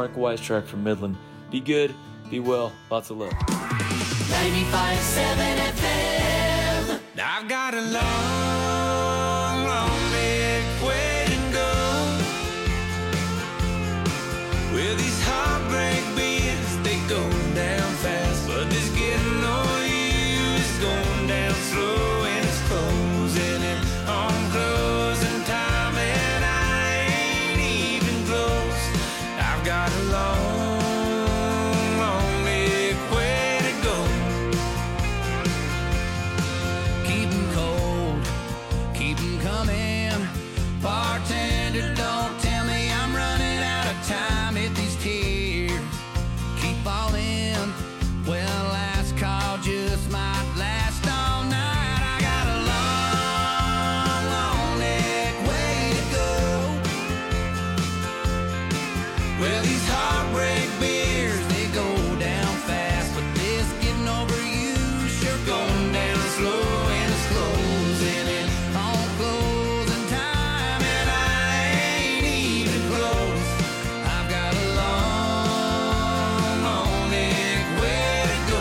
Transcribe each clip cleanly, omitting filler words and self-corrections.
Mark Weistrach from Midland. Be good, be well, lots of love. 95.7 FM. I've got a long, long big way to go. With these heartbreak beats, they go down fast. But this getting over you is going down slow, and it's closing in on closing time, and I ain't even close. I've got a long, long big way to go. Keep 'em cold, keep 'em coming. Bartender, don't tell me I'm running out of time. If these tears keep falling, well, last call just might last all night. I got a long, long neck way to go. Well, these heartbreak beers, they go down fast, but this getting over you sure going down slow, and it's closing in on closing time, and I ain't even close. I've got a long, long neck way to go.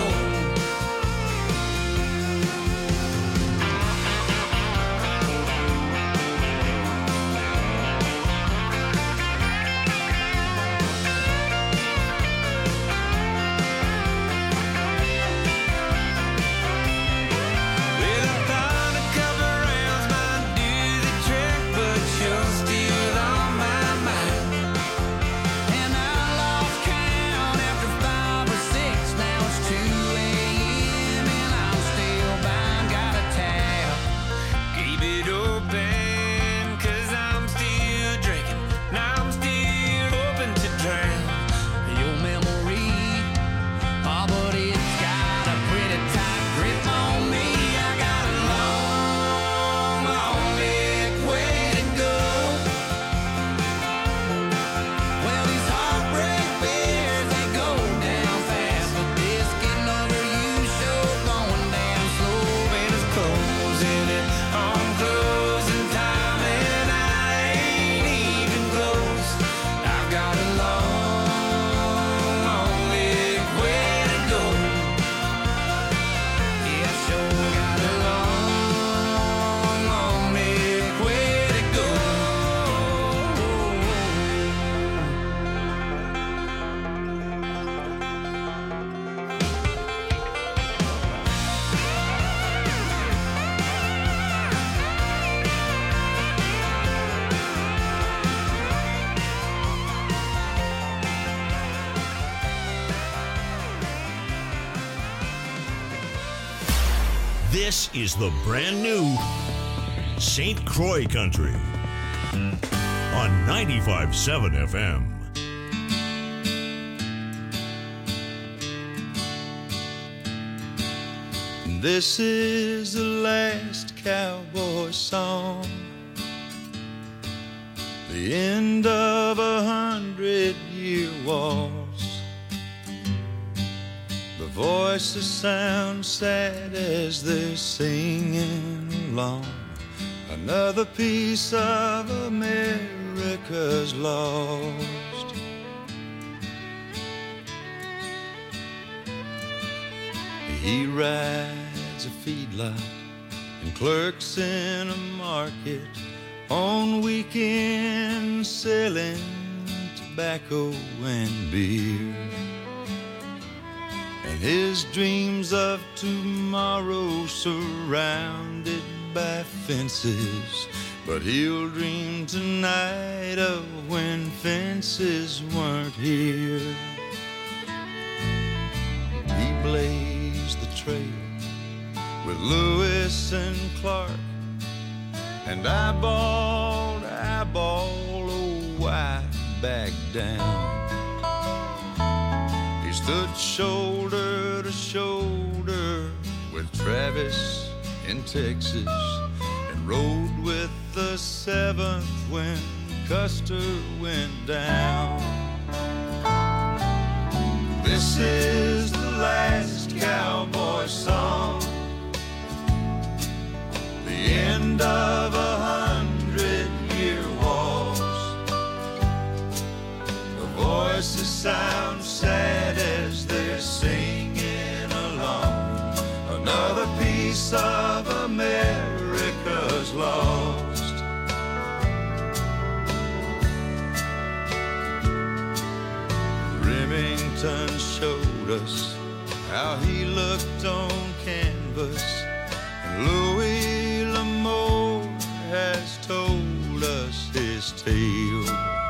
Well, I thought a couple rounds might do the trick, but you're still on my mind. And I lost count after 5 or 6. Now it's 2 a.m. and I'm still bound. Got a tab, keep it open, 'cause I'm still drinking. Now I'm still hoping to drown your memory. Oh, but it's got a pretty tight grip on me. I got a long, long big way to go. Well, these heartbreak beers, they go down fast, but this getting over you sure going down slow, and it's closing in on closing time, and I ain't even close. I've got a long, long big way to go. Yeah, I sure got a long, long big way to go. This is the brand new St. Croix Country on 95.7 FM. This is the last cowboy song, the end of 100-year wars. The voices sound sad as they're singing along. Another piece of America's lost. He rides a feedlot and clerks in a market on weekends, selling tobacco and beer. And his dreams of tomorrow surrounded by fences, but he'll dream tonight of when fences weren't here. He blazed the trail with Lewis and Clark, and eyeball to eyeball, oh, why back down? He stood shoulder to shoulder with Travis in Texas, and rode with the 7th when Custer went down. This is the last cowboy song, the end of 100-year wars. The voices sound sad as they're singing along. Another piece of America's lost. Remington showed us how he looked on canvas, and Louis L'Amour has told us his tale.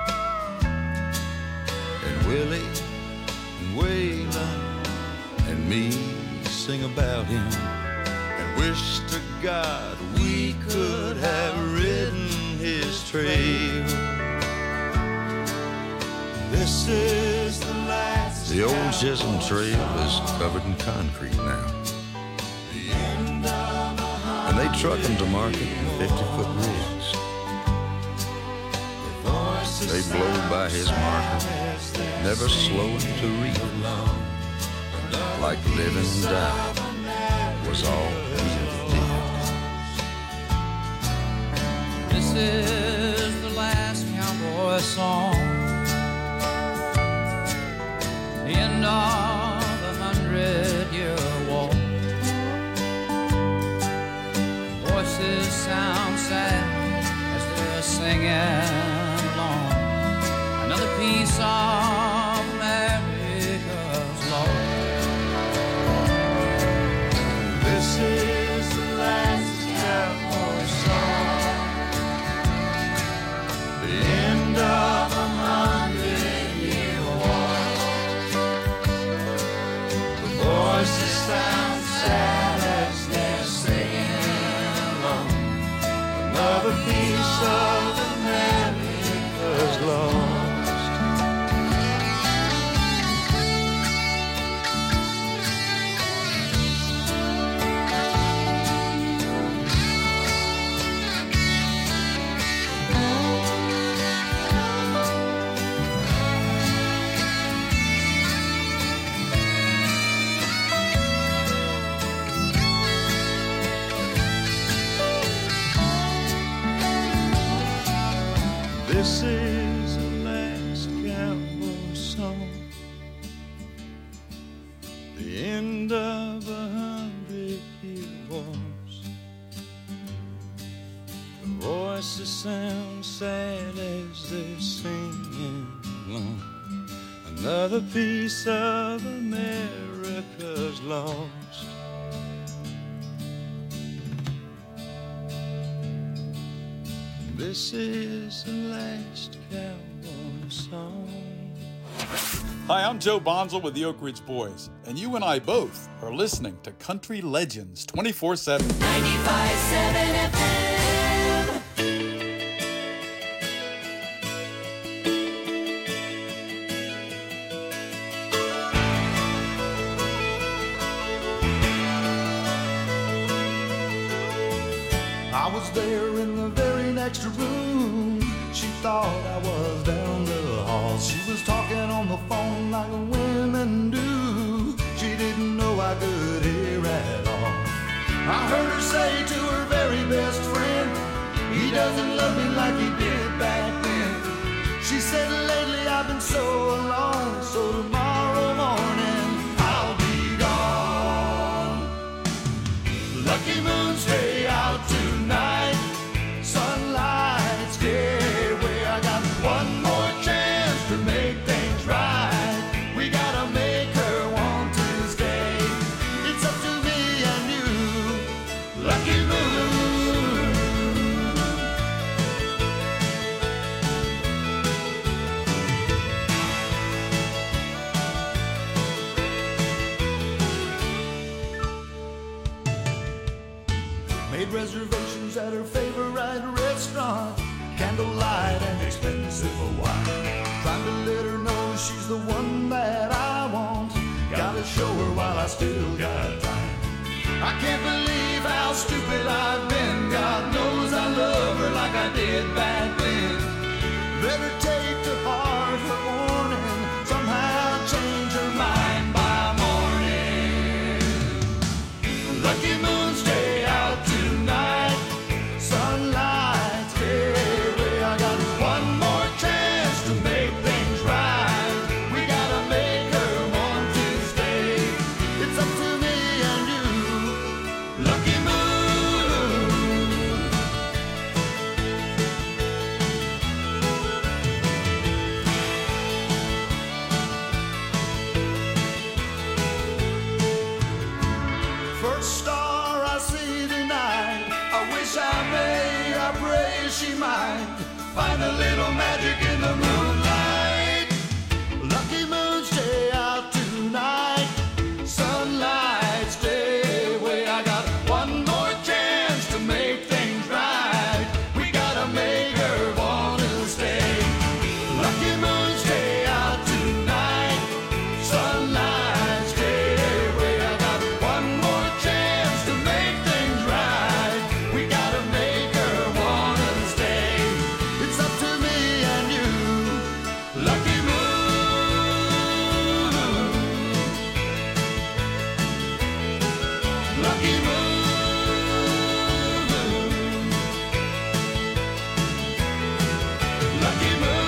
And Willie and Waylon and me sing about him and wish to God we could have ridden his trail. This is the last. The old Chisholm Trail is covered in concrete now, and they truck them to market in 50-foot rigs. They blow by his marker, never slowing to read. Like living and dying was all he ever did. This is the last cowboy song, the end of a 100-year war. Voices sound sad as they're singing along. Another piece of America's lost. This is the last cowboy song, the end of a 100-year war. The voices sound sad as they're singing along. Another piece of America's lost. This is the last cowboy song, the end of a 100-year wars. The voices sound sad as they're singing along. Another piece of America's lost. This is the last cowboy song. Hi, I'm Joe Bonzel with the Oak Ridge Boys, and you and I both are listening to Country Legends 24/7. 95.7 FM. I was there in the very next room. She thought I was down the hall. She was talking on the phone like women do. She didn't know I could hear at all. I heard her say to her very best friend, he doesn't love me like he did back then. She said, lately I've been so alone, so tomorrow morning I'll be gone. Lucky moon, stay out tonight. Sunlight's gateway. I got one more chance to make things right. We gotta make her want to stay. It's up to me and you. Lucky moon. Made reservations at her favorite restaurant, candlelight and expensive wine. Trying to let her know she's the one that I want. Gotta show her while I still got time. I can't believe how stupid I've been. God knows I love her like I did back then. Let her take to heart her warning. Somehow change her mind by morning. Lucky moon, stay out tonight. Sunlight's gateway. I got one more chance to make things right. We gotta first star I see tonight. I wish I may, I pray she might find a little magic in the moonlight. Lucky moon, stay out tonight. Sunlight, stay away. I got one more chance to make things right. We gotta make her wanna stay. Lucky moon, stay out tonight. Sunlight, stay away. I got one more chance to make things right. We gotta make her wanna stay. It's up to me and you. Lucky moon. Lucky moon. Lucky moon.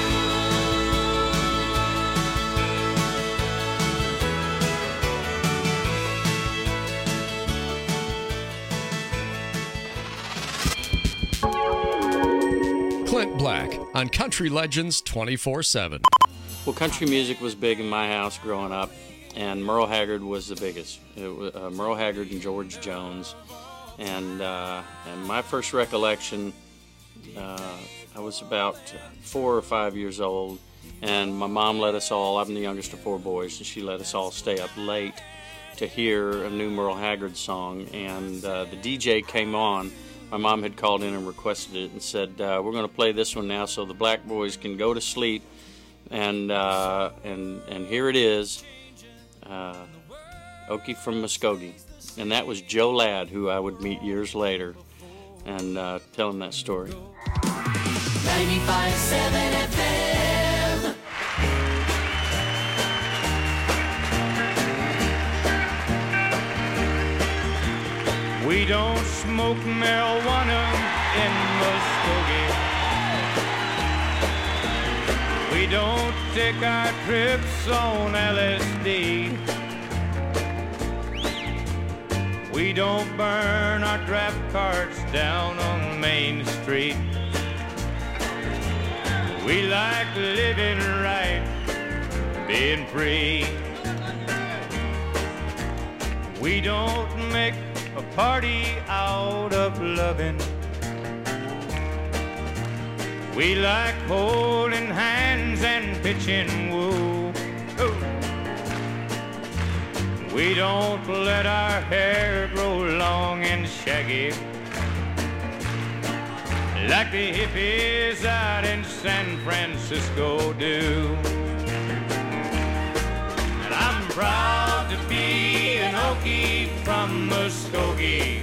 Clint Black on Country Legends 24/7. Well, country music was big in my house growing up, and Merle Haggard was the biggest. It was, Merle Haggard and George Jones. And my first recollection, I was about 4 or 5 years old, and my mom let us all, I'm the youngest of 4 boys, and she let us all stay up late to hear a new Merle Haggard song. And the DJ came on. My mom had called in and requested it and said, we're going to play this one now so the black boys can go to sleep. And here it is, Okie from Muskogee. And that was Joe Ladd, who I would meet years later, and tell him that story. 95.7 FM. We don't smoke marijuana in Muskogee. We don't take our trips on LSD. We don't burn our draft cards down on Main Street. We like living right, being free. We don't make a party out of loving. We like holding hands and pitching woo. Ooh. We don't let our hair grow long and shaggy like the hippies out in San Francisco do. And I'm proud to be an Okie from Muskogee,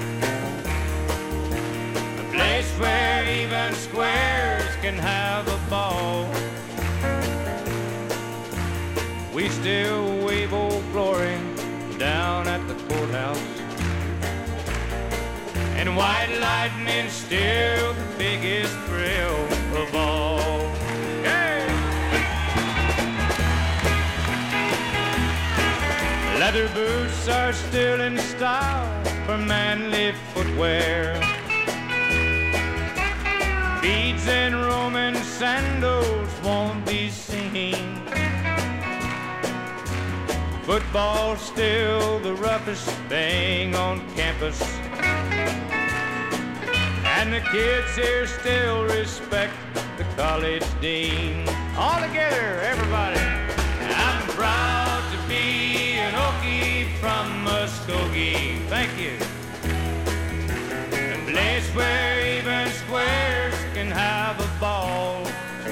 a place where even squares can have a ball. We still wave Old Glory down at the courthouse, and white lightning's still the biggest thrill of all. Hey! Leather boots are still in style for manly footwear. Beads and Roman sandals won't be seen. Football's still the roughest thing on campus, and the kids here still respect the college dean. All together, everybody. I'm proud to be an Okie from Muskogee. Thank you. A place where even squares can have a ball.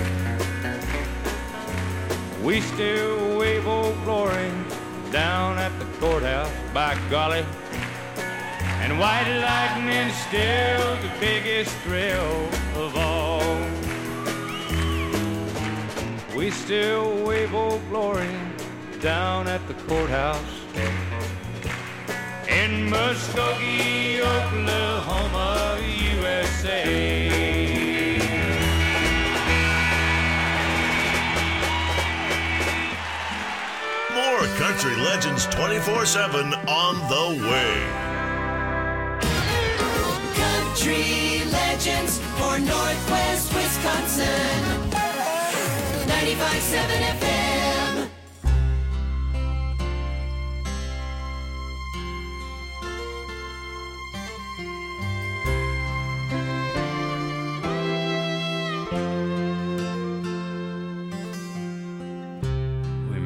We still wave Old Glory down at the courthouse, by golly. And white lightning's still the biggest thrill of all. We still wave Old Glory down at the courthouse in Muskogee, Oklahoma, USA. More Country Legends 24/7 on the way. Country Legends for Northwest Wisconsin. 95.7 FM.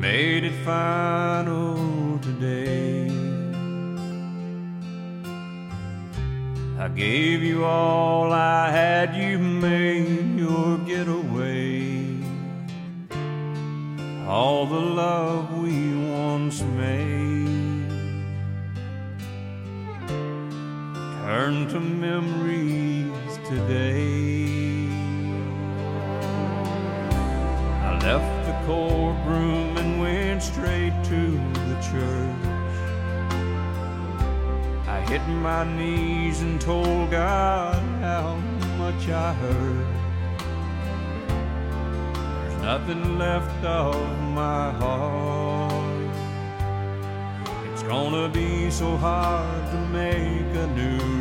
made it final today. I gave you all I had, you made your getaway. All the love we once made turned to memories today. I left the courtroom and went straight to the church. I hit my knees and told God how much I hurt. There's nothing left of my heart. It's gonna be so hard to make a new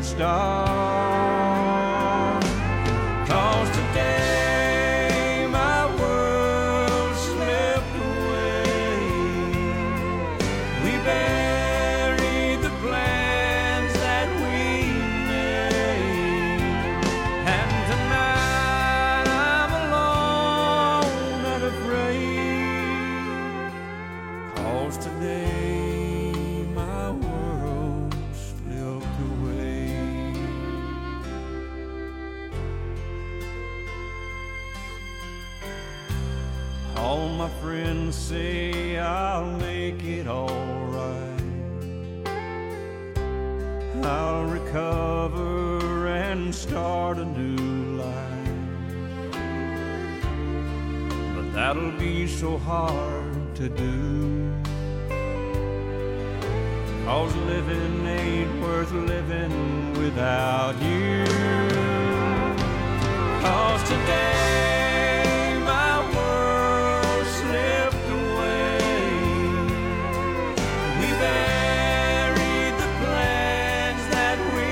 start. 'Cause today my world slipped away. We buried the plans that we made, and tonight I'm alone and afraid. 'Cause today my world slipped away. All my friends say I'll make it all right. I'll recover and start a new life. But that'll be so hard to do. 'Cause living ain't worth living without you. 'Cause today my world slipped away. We buried the plans that we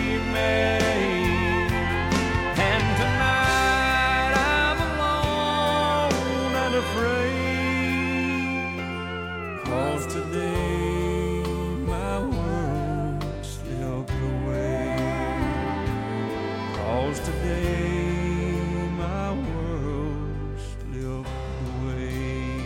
made, and tonight I'm alone and afraid. 'Cause today my world slipped away. 'Cause today my world slipped away.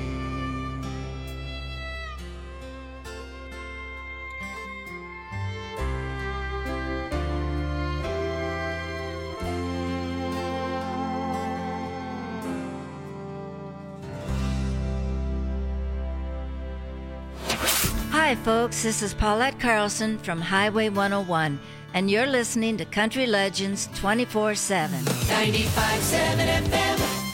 Hi, folks. This is Paulette Carlson from Highway 101, and you're listening to Country Legends 24/7. 95.7 FM.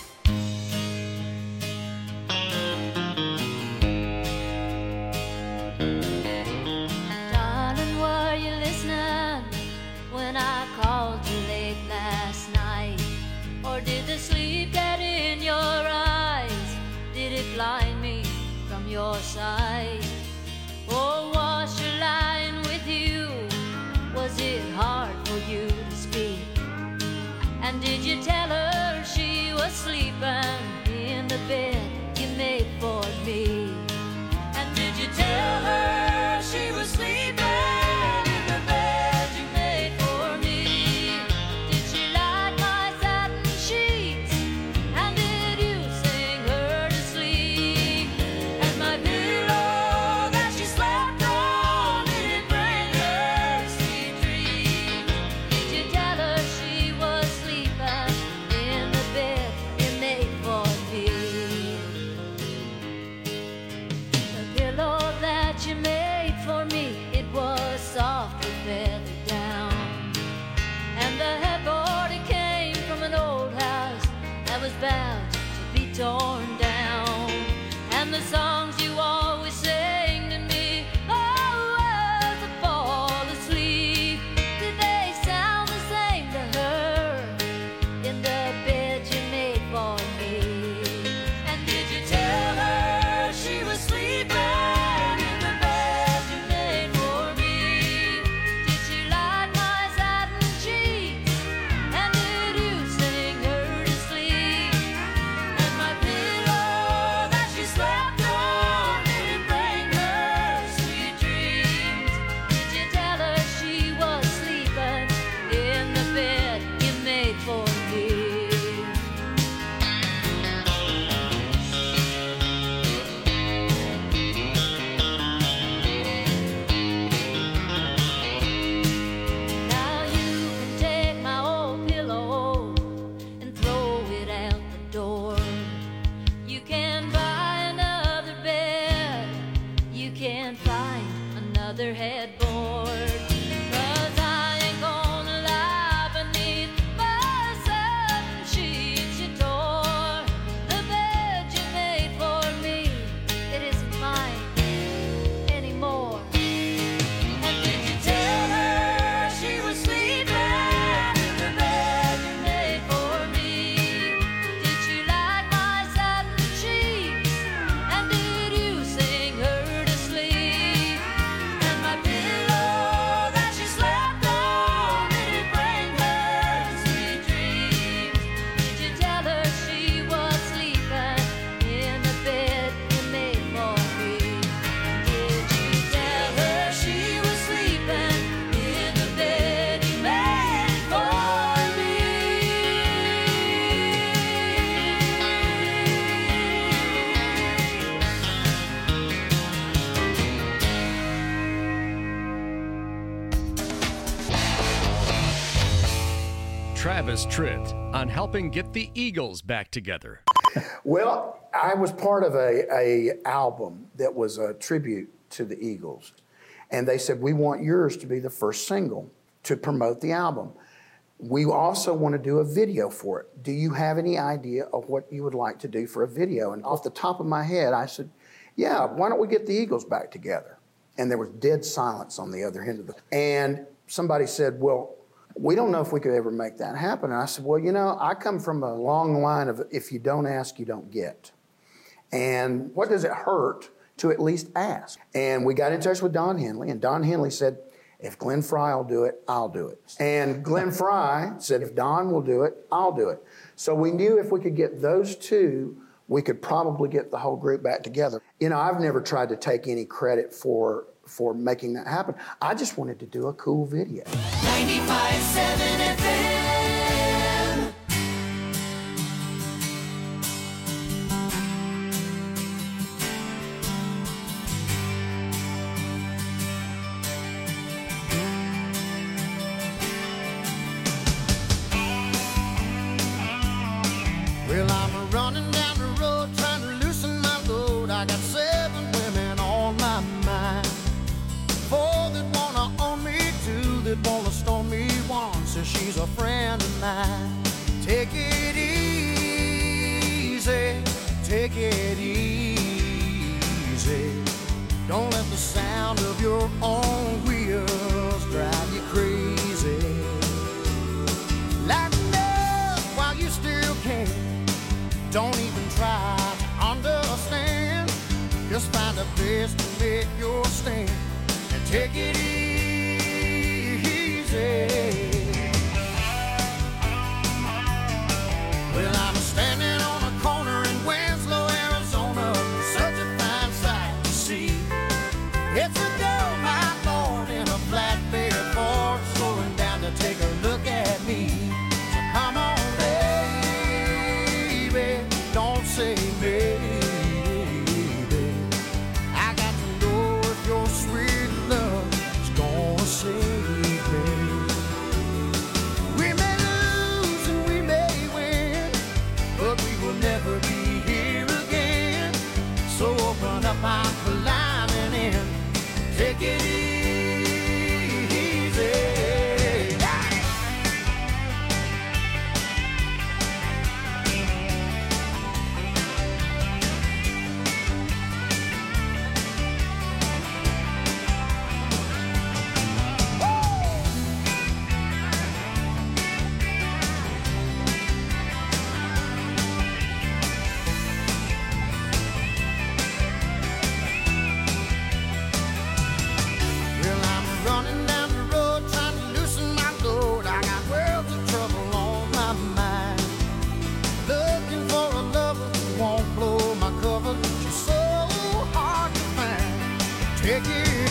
Darling, were you listening when I called you late last night? Or did the sleep get in your eyes? Did it blind me from your sight? Or was she lying with you? Was it hard for you to speak? And did you tell her she was sleeping in the bed you made for me? And did you tell her she was sleeping in the bed you made for me? Did she like my satin sheets? And did you sing her to sleep? And my pillow Travis Tritt on helping get the Eagles back together. Well, I was part of a album that was a tribute to the Eagles. And they said, we want yours to be the first single to promote the album. We also want to do a video for it. Do you have any idea of what you would like to do for a video? And off the top of my head, I said, yeah, why don't we get the Eagles back together? And there was dead silence on the other end of and somebody said, well, we don't know if we could ever make that happen. And I said, well, you know, I come from a long line of if you don't ask, you don't get. And what does it hurt to at least ask? And we got in touch with Don Henley, and Don Henley said, if Glenn Fry will do it, I'll do it. And Glenn Fry said, if Don will do it, I'll do it. So we knew if we could get those two, we could probably get the whole group back together. You know, I've never tried to take any credit for making that happen. I just wanted to do a cool video. 95.7 FM. Well, I'm running down the road trying to loosen my load. I got 7 women on my mind. 4 that wanna own me, 2 that wanna stone me. 1 says she's a friend of mine. Take it easy, take it easy. Don't let the sound of your own wheels drive you crazy. Lighten up while you still can. Don't even try to understand. Just find a place to make your stand and take it easy. Well, I'm standing on a corner in Winslow, Arizona. Such a fine sight to see. It's a girl, my lord, in a flatbed Ford, slowing down to take a look at me. So come on, don't say maybe. I got to know if your sweet love is gonna save me. We may lose and we may win, but we will never be here again. So open up my climbing in, take it easy. Take it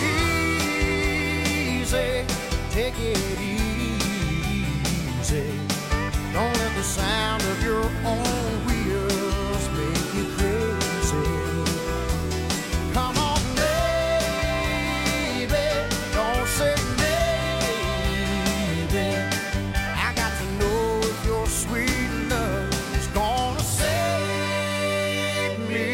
easy, take it easy. Don't let the sound of your own wheels make you crazy. Come on, baby, don't say maybe. I got to know if your sweet love is gonna save me.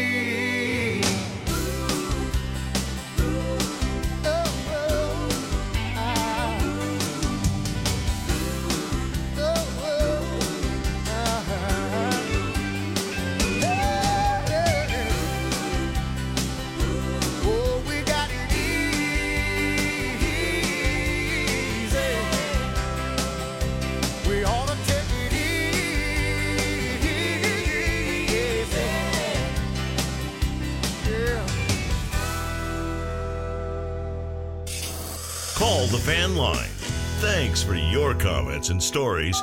Call the fan line. Thanks for your comments and stories.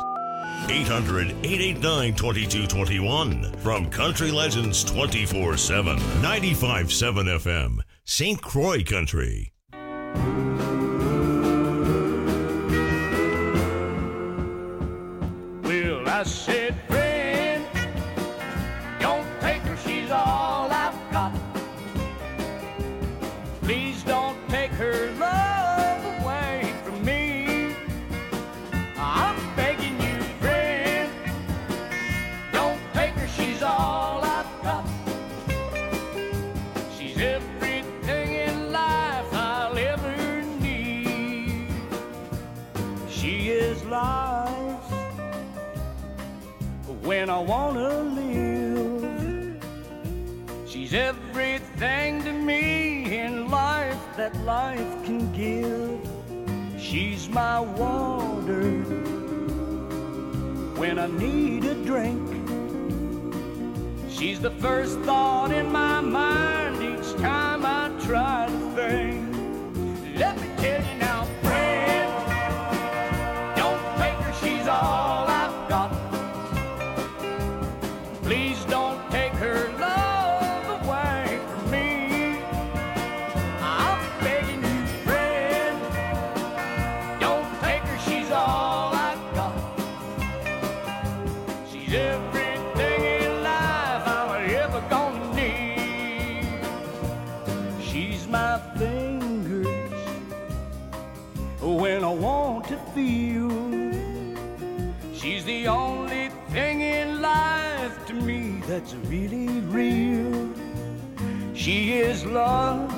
800-889-2221 from Country Legends 24/7. 95.7 FM, St. Croix Country. Well, I said, friend, don't take her, she's all I've got. Please don't take her love away from me. I'm begging you, friend. life when I wanna live. She's everything to me in life that life can give. She's my water when I need a drink. She's the first thought in my mind each time I try to think. Let me tell you now, friend, don't take her, she's all I've got. Please don't take her love away from me. I'm begging you, friend, don't take her, she's all I've got. She's everything in life I'm ever gonna need. She's my fingers when I want to feel. She's the only thing in life to me that's really real. She is love.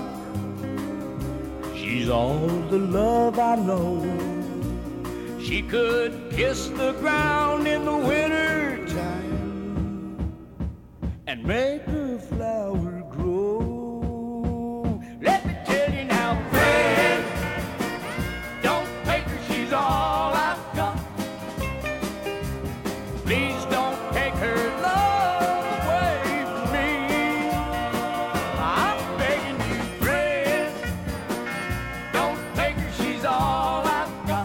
She's all the love I know. She could kiss the ground in the winter time and make a flower grow. Let me tell you now, friend, don't take her, she's all I've got. Please don't take her love away from me. I'm begging you, friend, don't take her, she's all I've got.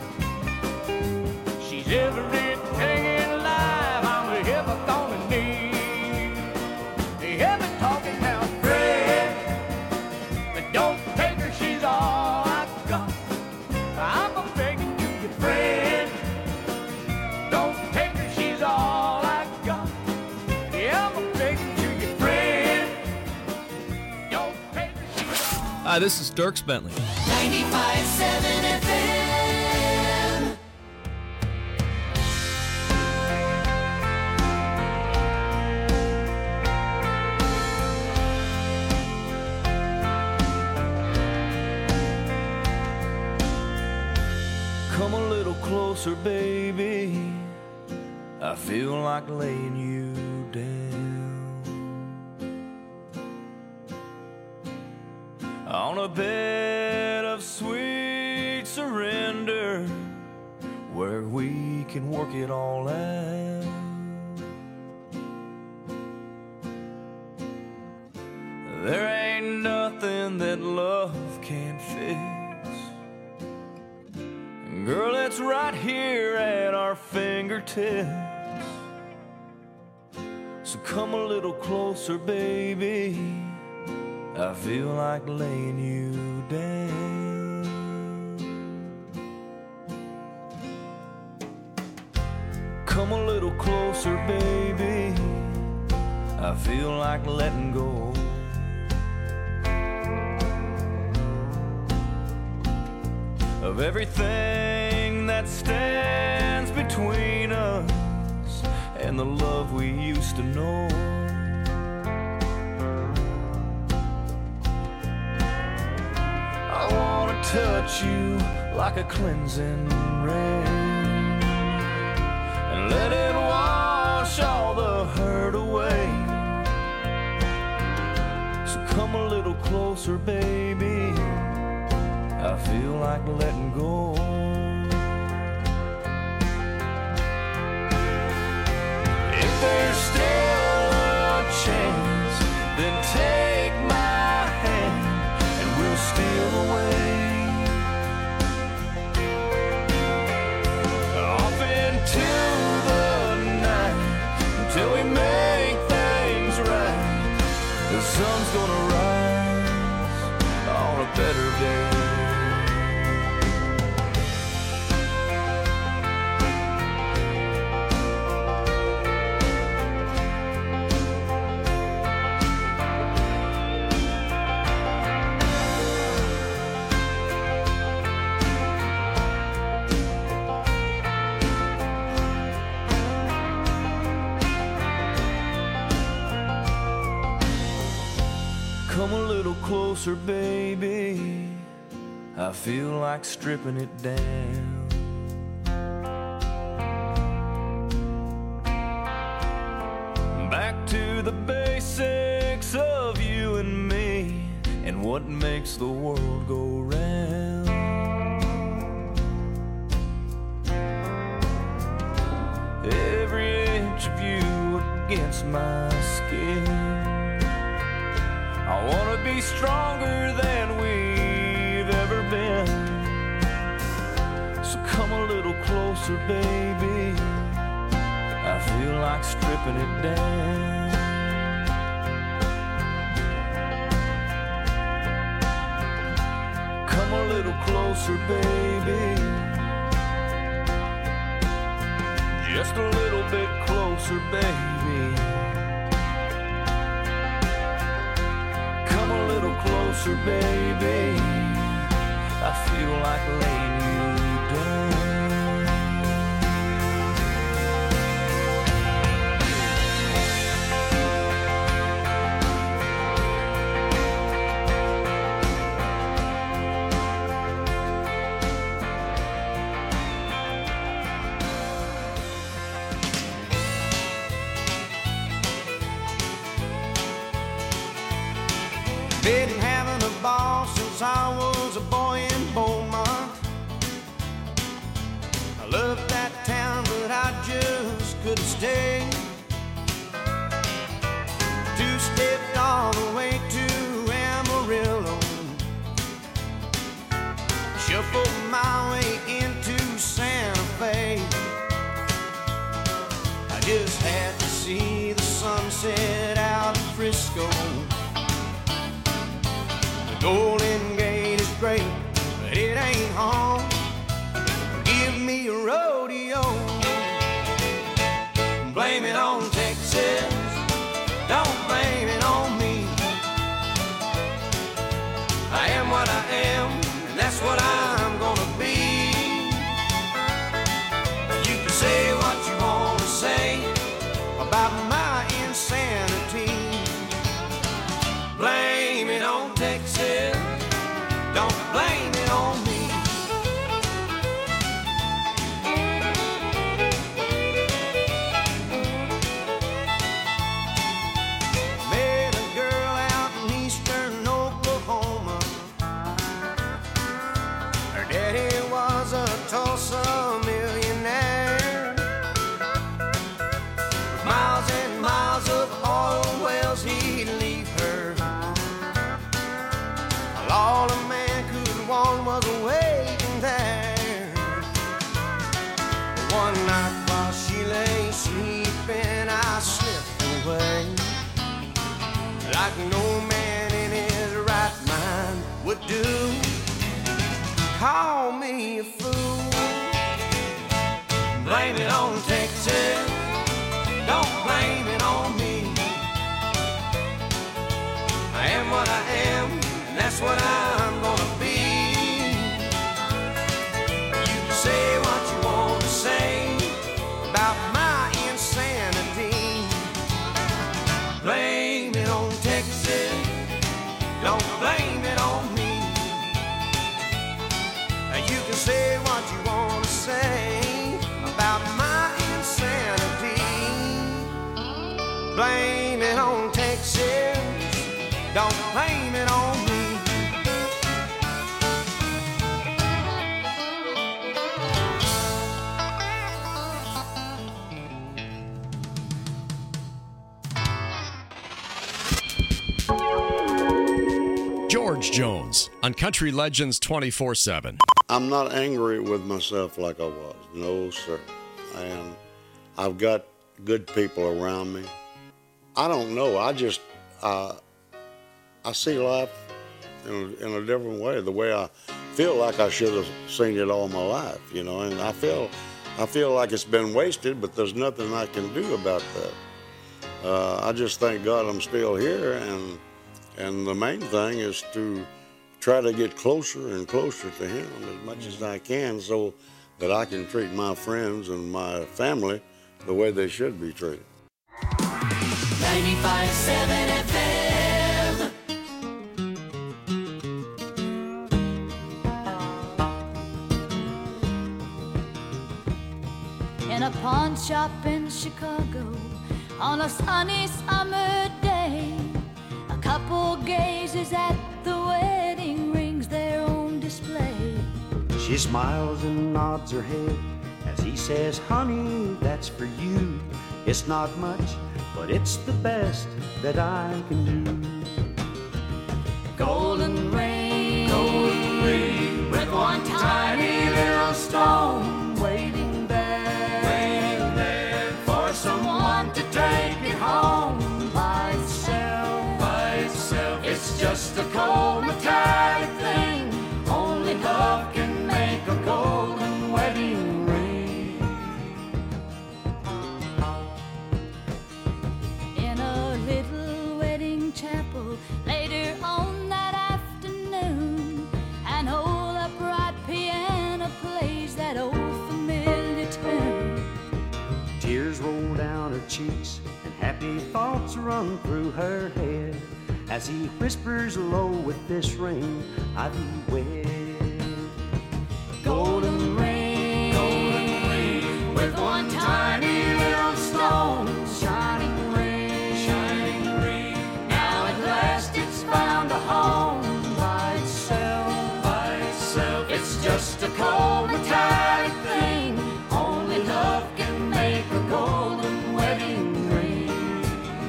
She's everything in life I'm ever gonna need. Hear me talking now, friend, but don't take her, she's all I've got. I'm begging you, your friend, don't take her, she's all I've got. Yeah, I'm begging you, your friend, don't take her, she's all. Hi, this is Dierks Bentley. 95.7 FM. Come a little closer, baby. I feel like laying you down on a bed of sweet surrender where we can work it all out. There ain't nothing that love can't fix. Girl, it's right here at our fingertips. So come a little closer, baby. I feel like laying you down. Come a little closer, baby. I feel like letting go. Of everything that stands between us and the love we used to know. I wanna touch you like a cleansing rain and let it wash all the hurt away. So come a little closer, baby. I feel like letting go. If there's still a chance, then take my hand and we'll steal away off into the night until we make things right. The sun's gonna rise on a better day. Come a little closer, baby. I feel like stripping it down. what makes the world go round. Every inch of you against my skin. I wanna be stronger than we've ever been. So come a little closer, baby. I feel like stripping it down. Come a little closer, baby. Just a little bit closer, baby. Come a little closer, baby. I feel like laying you down. Been having a ball since I was a boy in Beaumont. I loved that town, but I just couldn't stay. Two-stepped all the way to Amarillo. Shuffled my way into Santa Fe. I just had to see the sunset out of Frisco. Golden Gate is great, but it ain't home. Give me a rodeo. Blame it on Texas. Don't blame it on me. I am what I am, and that's what I'm gonna be. You can say what you want to say about my insanity. Blame it on Texas. Don't blame it on me. Met a girl out in eastern Oklahoma. Her daddy was a Tulsa millionaire. Miles and miles of oil wells he'd leave her. All a man could want was waiting there. One night while she lay sleeping, I slipped away. Like no man in his right mind would do. Call me a fool. Blame it on Texas. Don't blame it on me. I am what I am. That's what I'm gonna be. You can say what you want to say about my insanity. Blame it on Texas. Don't blame it on me. You can say what you want to say about my insanity. Blame it on Texas. Don't blame it on me. George Jones on Country Legends 24/7. I'm not angry with myself like I was. No, sir. I've got good people around me. I don't know. I see life in a different way. The way I feel like I should have seen it all my life, you know. And I feel like it's been wasted, but there's nothing I can do about that. I just thank God I'm still here, and the main thing is to try to get closer and closer to Him as much as I can, so that I can treat my friends and my family the way they should be treated. 95.7 FM. In a pawn shop in Chicago on a sunny summer day, a couple gazes at the way She smiles and nods her head as he says, honey, that's for you. It's not much, but it's the best that I can do. Golden ring with one tiny little stone waiting there for someone to take it home by itself. It's just a cold metallic thing. Only love can make a golden wedding ring. In a little wedding chapel later on that afternoon, an old upright piano plays that old familiar tune. Tears roll down her cheeks and happy thoughts run through her head as he whispers low, with this ring I thee wed. Golden ring with one tiny little stone, shining ring. Now at last it's found a home by itself. It's just a cold metallic thing. Only love can make a golden wedding ring.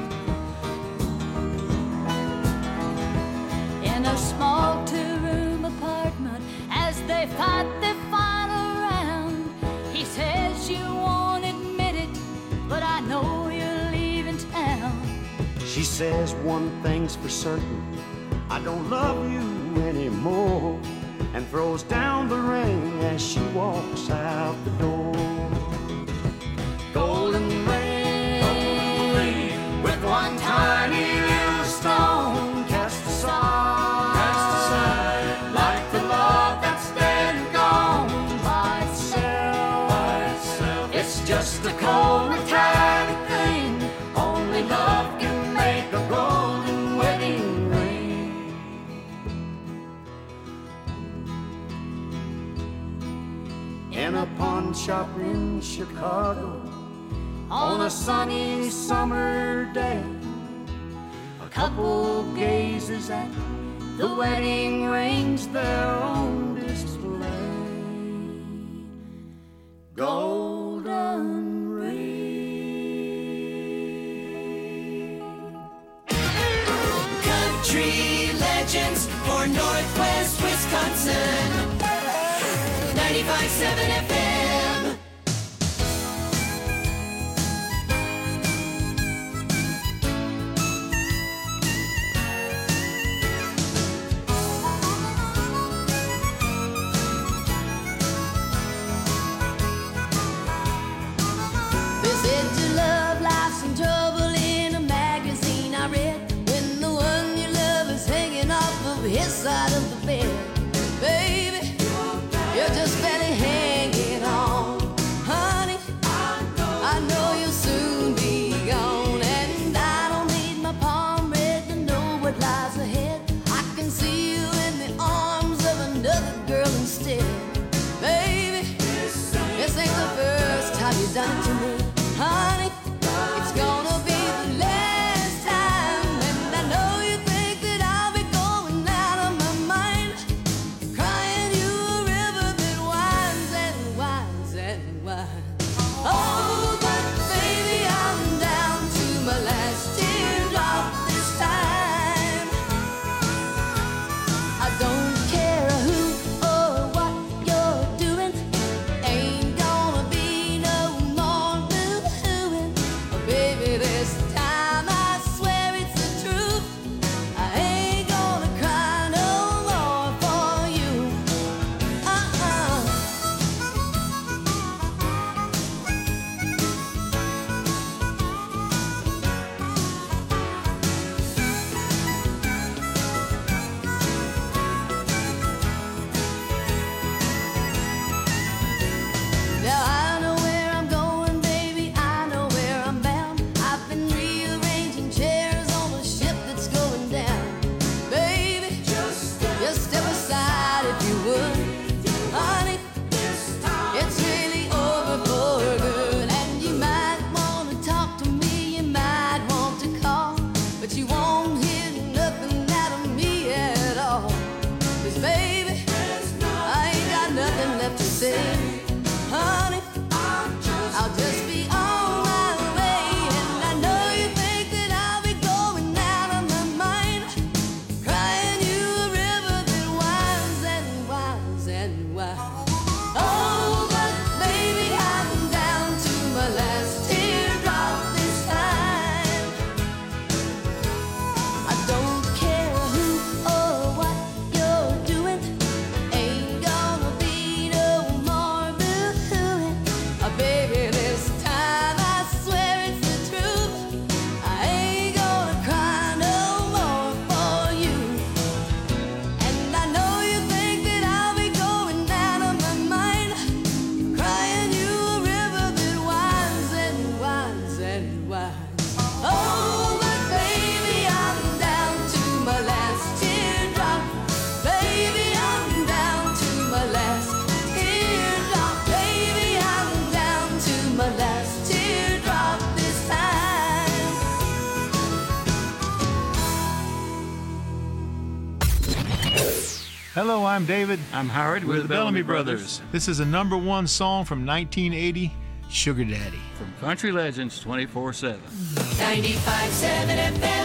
In a small two-room apartment, as they fight their final round, he says, you won't admit it, but I know you're leaving town. She says, one thing's for certain, I don't love you anymore, and throws down the ring as she walks out the door. Golden ring with one tiny little stone cast aside, like the love that's dead and gone by itself. It's just a cold metallic thing. Only love can make a golden wedding ring. In a pawn shop in Chicago, on a sunny summer day, a couple gazes at the wedding rings there on display. Golden ring. Country legends for Northwest Wisconsin. 95.7 FM. They said your love life's in trouble in a magazine I read, when the one you love is hanging off of his side of the bed. Baby, you're just barely hanging on. Honey, I know you'll soon be gone, and I don't need my palm read to know what lies ahead. I can see you in the arms of another girl instead. Baby, this ain't the first time you've done it to me. Honey, it's gonna be the last time, and I know you think that I'll be going out of my mind, crying you a river that winds and winds and winds. Oh, but baby, I'm down to my last teardrop this time. I don't care who or what you're doing, ain't gonna be no more Hello, I'm David. I'm Howard. We're the Bellamy Brothers. This is a #1 song from 1980, Sugar Daddy. From Country Legends 24/7. 95.7 FM.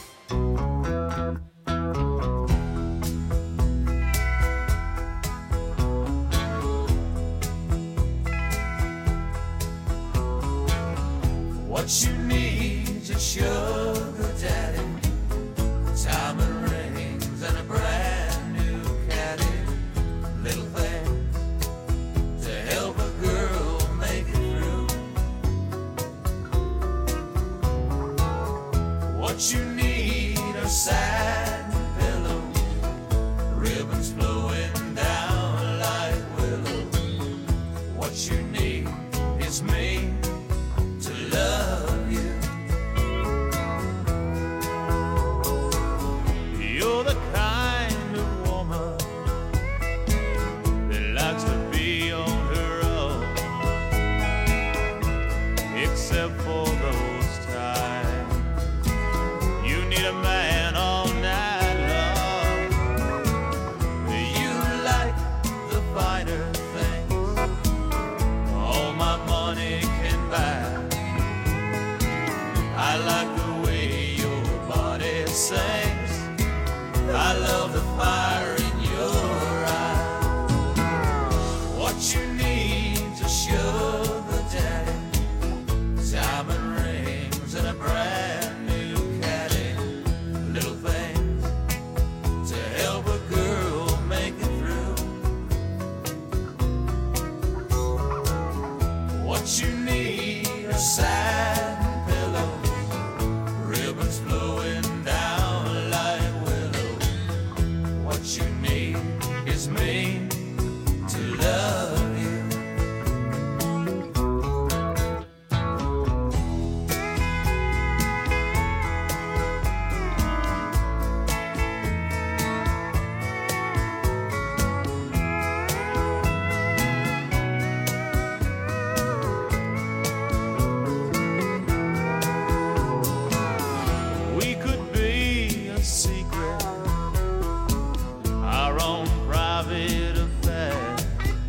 What you need is sugar daddy, diamond rings and a brand new caddy, little things to help a girl make it through. What you need are satin pillows, ribbons flowing down like willows. What you need is me to love you. You're the kind of woman that likes to be on her own, except for those times you need a man all night long. You like the finer things all my money can buy. I like the way your body sings. I love the fire in your eyes. What you need is sugar daddy, diamond rings and a brand new caddy, little things to help a girl make it through. What you need are satin pillows, ribbons flowing down like willows. What you need is me to love you. We could be a secret, our own private affair.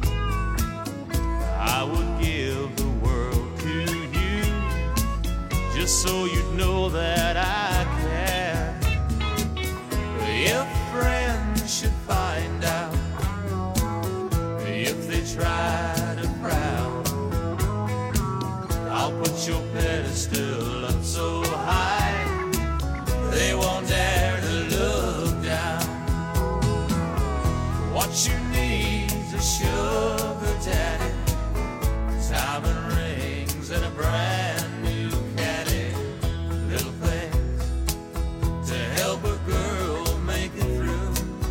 I would give the world to you, just so you'd know that I care. If friends should find out, if they try to frown, I'll put your pedestal up so high they won't dare to look down. What you need is a sugar daddy, diamond rings and a brand new caddy, little things to help a girl make it through.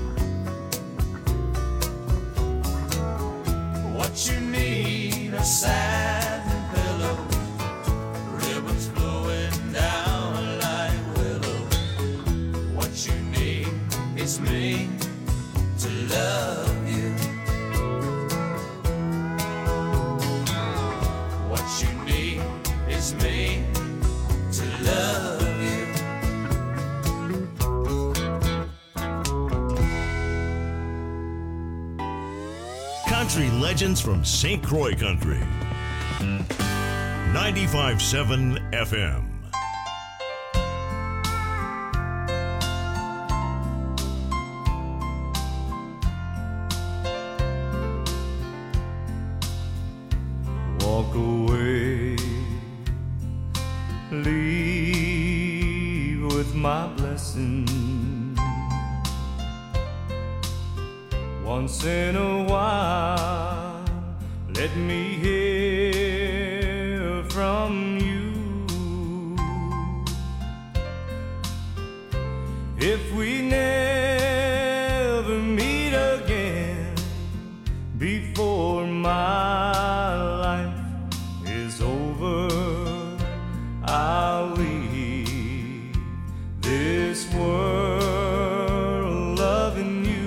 What you need are satin pillows, ribbons flowing down like willows. What you need is me to love you. What you need is me to love you. Country legends from St. Croix Country. 95.7 FM. Walk away, leave with my blessing. Once in a while, let me hear from you. If we never meet again before my life is over, I'll leave this world loving you.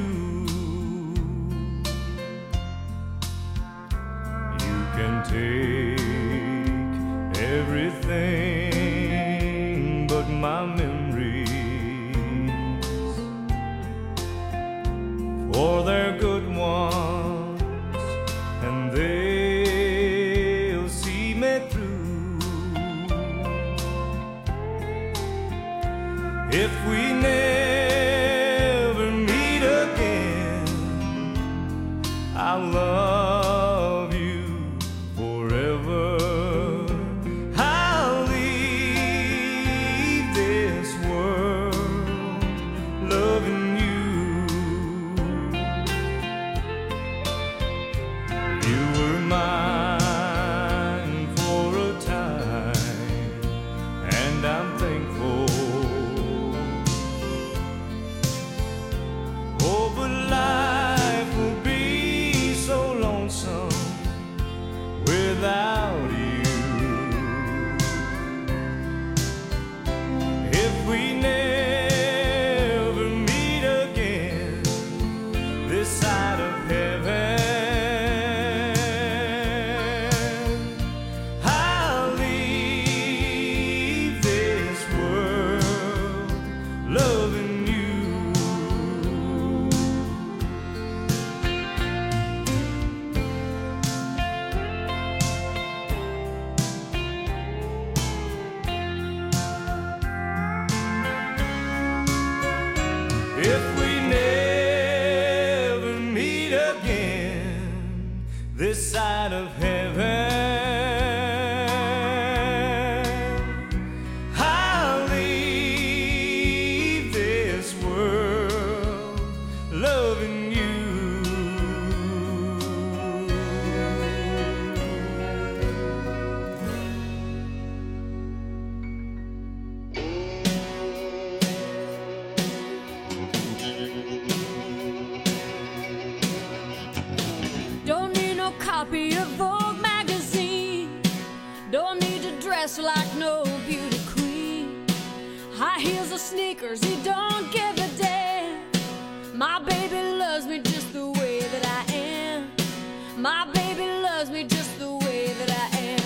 You can take everything but my memories, for this side of heaven. I'll leave this world loving you. Don't need no copy of Vogue magazine. Don't need to dress like no beauty queen. High heels or sneakers, he don't give a damn. My baby loves me just the way that I am. My baby loves me just the way that I am.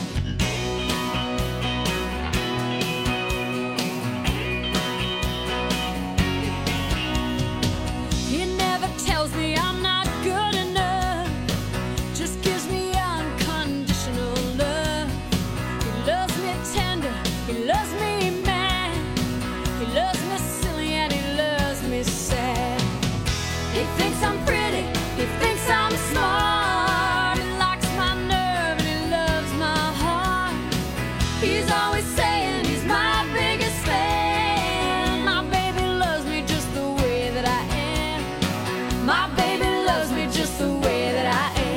He never tells me I'm not good enough. Just gives me unconditional love. He loves me tender, he loves me mad. He loves me silly and he loves me sad. He thinks I'm pretty, he thinks I'm smart. He likes my nerve and he loves my heart. He's always saying he's my biggest fan. My baby loves me just the way that I am. My baby loves me just the way that I am.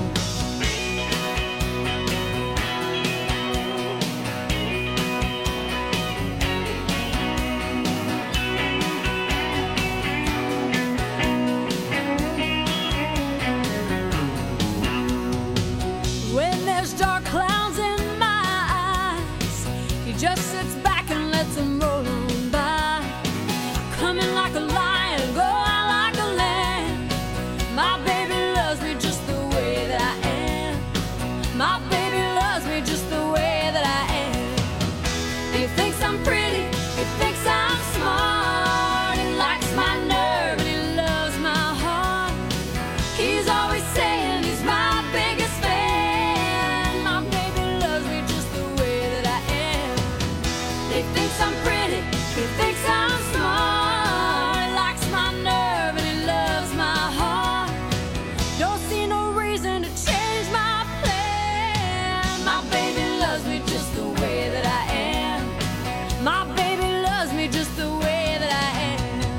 When there's dark clouds in my eyes, he just sits back and lets them roll on by. Come in like a lion, go out like a lamb. My baby loves me just the way that I am. My baby loves me just the way that I am. He thinks I'm pretty, he thinks I'm smart. He likes my nerve and he loves my heart. He's always saying he's my biggest fan. My baby loves me just the way that I am. He thinks I'm pretty, he thinks I'm smart. He likes my nerve and he loves my heart. Don't see no reason to change my plan. My baby loves me just the way that I am. My baby loves me just the way that I am.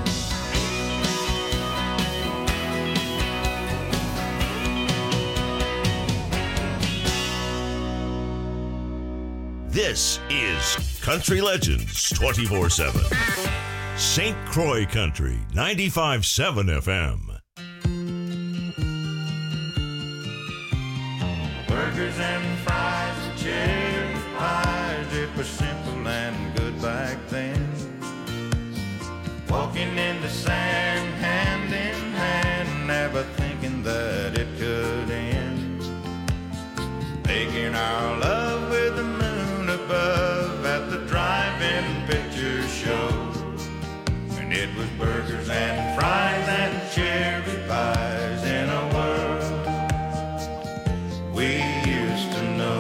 This is Country Legends 24/7. St. Croix Country 95.7 FM. Burgers and fries and cherry pies, it was simple and good back then. Walking in the sand, hand in hand, never thinking that it could end. Making our love with the moon above at the drive-in picture show. And it was burgers and fries and cherry pies in a world we used to know.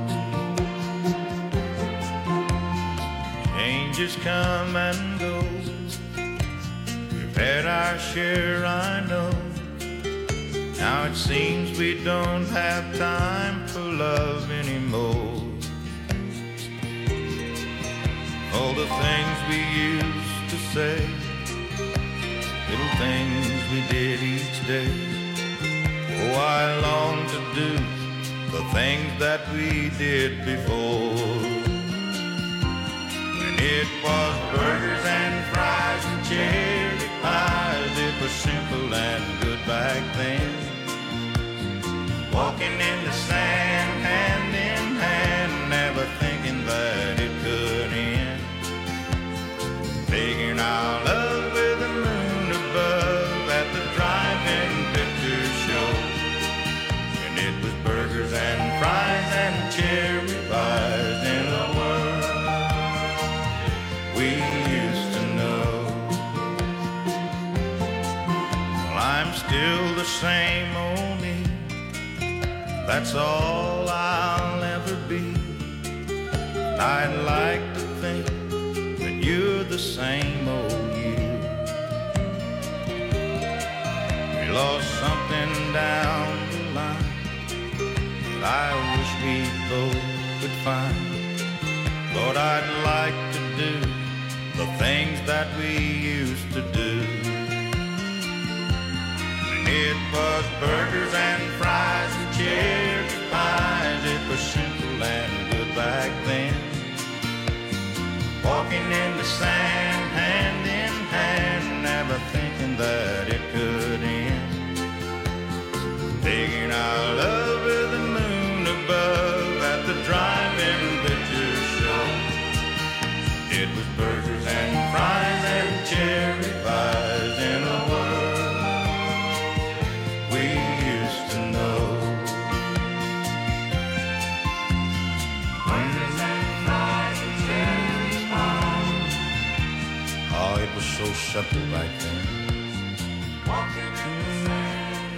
Changes come and go. We've had our share, I know. Now it seems we don't have time for love anymore. All the things we used to say, little things we did each day. Oh, I long to do the things that we did before. When it was burgers and fries and cherry pies, it was simple and good back then. Walking in the sand, hand in hand, never thinking that it could end. Making our love with the moon above at the drive-in picture show. And it was burgers and fries and cherry pies in a world we used to know. Well, I'm still the same old me. That's all I'll ever be. I'd like to think that you're the same old you. We lost something down the line. I wish we both could find what I'd like to do, the things that we used to do. When it was burgers and fries and cherry pies, it was simple and good back then. Walking in the sand, hand in hand, never thinking that it could end. Taking our love with the moon above at the drive-in picture show. It was burgers and fries and cherry pies in a world we used to know. Burgers and fries and cherry pies. Oh, it was so simple back then. Walking in the sand.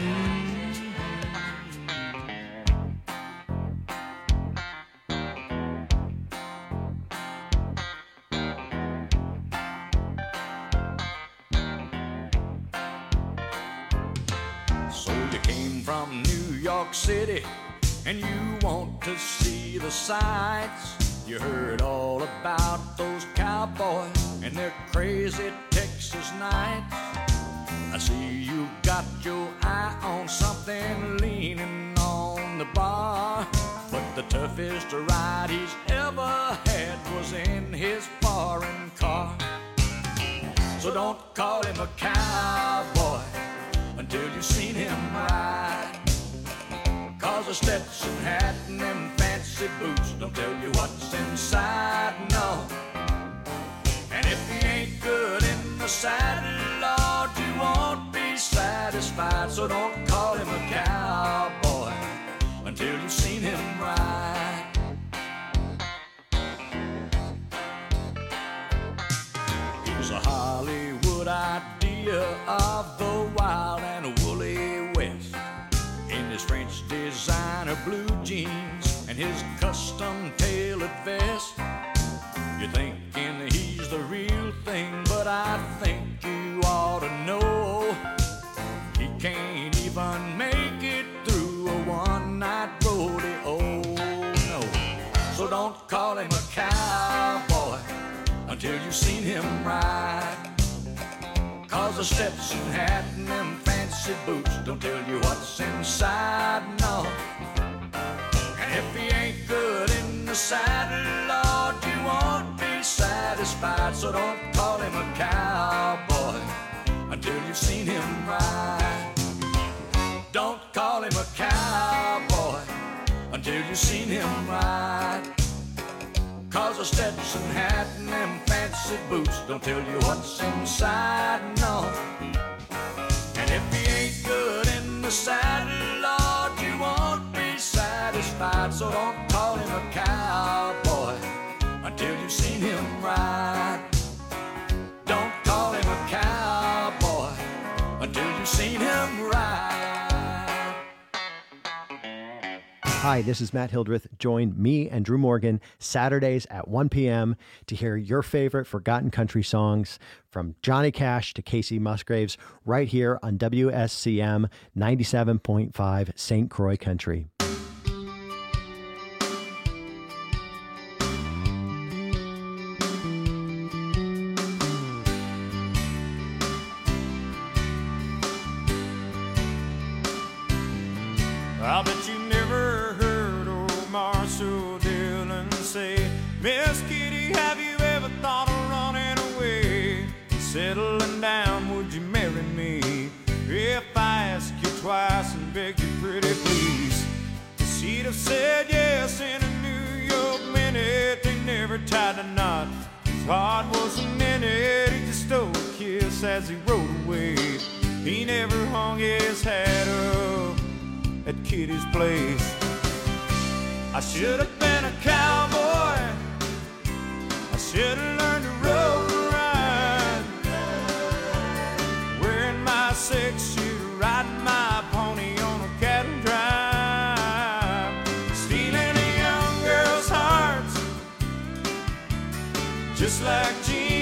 From New York City, and you want to see the sights. You heard all about those cowboys and their crazy Texas nights. I see you got your eye on something leaning on the bar, but the toughest ride he's ever had was in his foreign car. So don't call him a cowboy until you've seen him ride. Cause a Stetson hat and them fancy boots don't tell you what's inside, no. And if he ain't good in the saddle, Lord, you won't be satisfied. So don't call him a cowboy until you've seen him ride. Here's a Hollywood idea of the wild and woolly West, in his French designer blue jeans and his custom tailored vest. You're thinking he's the real thing, but I think you ought to know he can't even make it through a one-night rodeo, no. So don't call him a cowboy until you've seen him ride. Cause a Stetson hat and them fancy boots don't tell you what's inside, no. And if he ain't good in the saddle, Lord, you won't be satisfied. So don't call him a cowboy until you've seen him ride. Don't call him a cowboy until you've seen him ride. Cause a Stetson hat and them fancy boots don't tell you what's inside, no. And if he ain't good in the saddle, Lord, you won't be satisfied. So don't call him a cowboy until you've seen him ride. Don't call him a cowboy until you've seen him ride. Hi, this is Matt Hildreth. Join me and Drew Morgan Saturdays at 1 p.m. to hear your favorite forgotten country songs from Johnny Cash to Casey Musgraves right here on WSCM 97.5 St. Croix Country. I bet you never heard old Marshall Dillon say, Miss Kitty, have you ever thought of running away? Settling down, would you marry me? If I ask you twice and beg you pretty please. She'd have said yes in a New York minute. They never tied a knot, his heart wasn't in it. He just stole a kiss as he rode away. He never hung his hat up at Kitty's place. I should have been a cowboy. I should have learned to rope and ride, wearing my 6-shooter, riding my pony on a cattle drive, stealing a young girl's hearts, just like Gene